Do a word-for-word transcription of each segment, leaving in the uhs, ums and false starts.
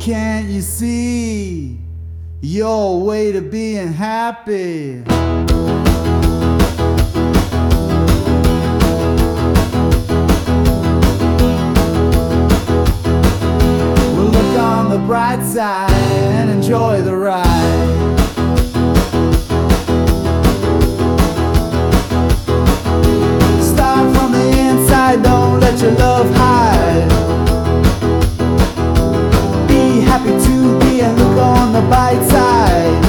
can't you see your way to being happy? Well, look on the bright side and enjoy the ride. Start from the inside, don't let your love hide. Be happy to be and look on the bright side.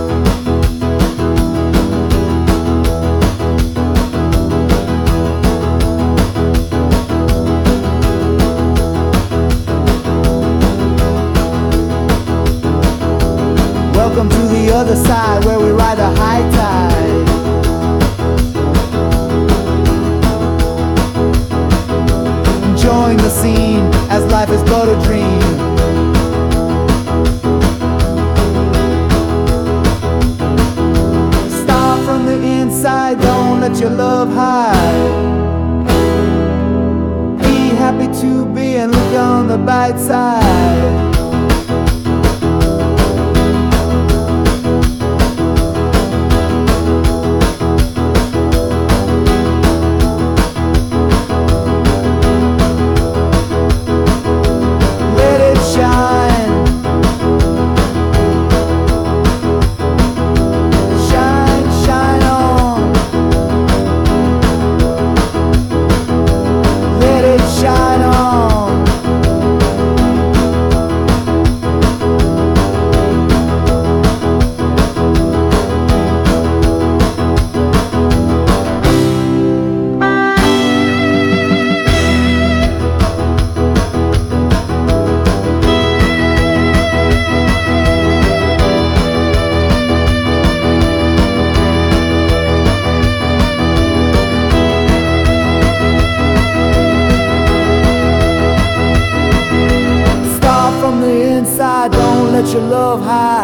Welcome to the other side where we ride a high tide. Enjoying the scene as life is but a dream. Start from the inside, don't let your love hide. Be happy to be and look on the bright side. Don't let your love hide.